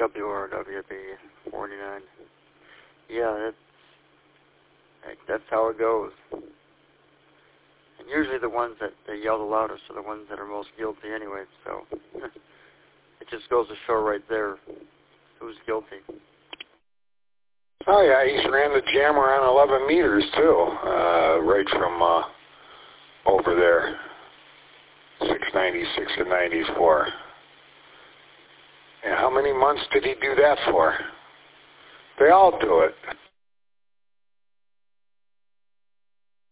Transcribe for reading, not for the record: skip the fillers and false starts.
WRWB 49. Yeah, that's how it goes. And usually the ones that they yell the loudest are the ones that are most guilty anyway, so it just goes to show right there who's guilty. Oh, yeah, he's ran the jammer on 11 meters, too, right from over there, 696 and 94. And how many months did he do that for? They all do it.